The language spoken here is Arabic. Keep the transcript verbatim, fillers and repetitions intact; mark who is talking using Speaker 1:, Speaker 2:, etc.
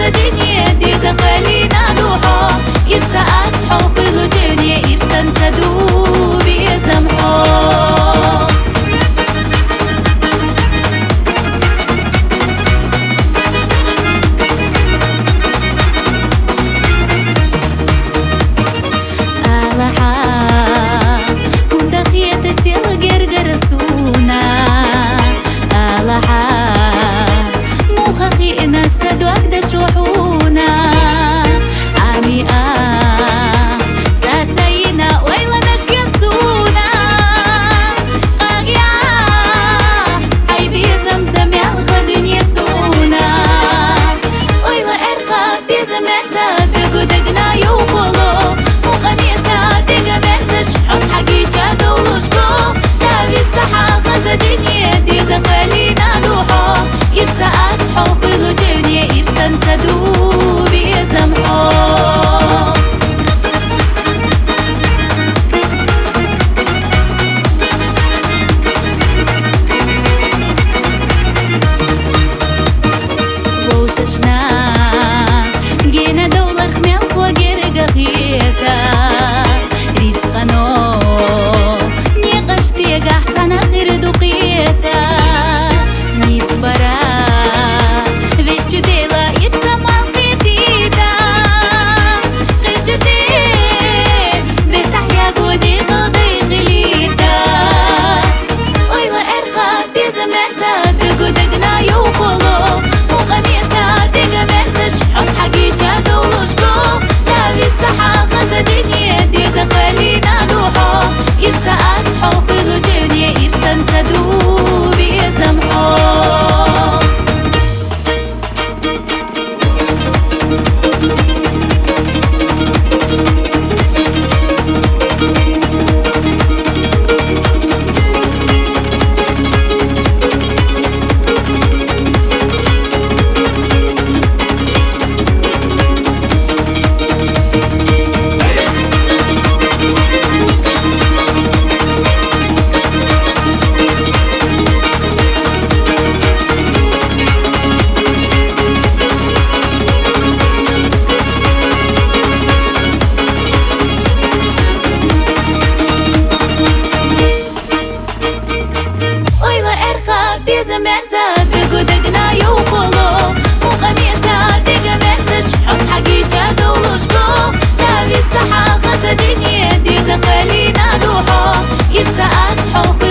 Speaker 1: غزدني دي زقالينا دوحو يرسى أصحو خلو زوني يرسى نسدو بيزمحو غزدني دي زقالينا دوحو يرسى أصحو خلو زوني يرسى نسدو بيزمحو ووششنا جينا دولار خميل خواجر غخيتا ريت قنو نيقشتي قحتنا خير دوقيتا نيت برا ذيش جديلا يرسى مالقيتيتا غير جديد بتحيا قودي قضي غليتا ويلا ارقى بيزا مرزا دقو دقنا يوخلو وقميسا دقا مرزش حص حقيتا دولوشكو داوي السحا غزدني دي زقالينا دوحو يرسى أصحو خلو زوني يرسى نسدو بيزمحو بيزا مرزا دقو دقنا يوخلو وقميسا دقا مرزش حص حقيتا دولوشكو داوي السحا غزدني دي زقالينا دوحو يرسى أصحو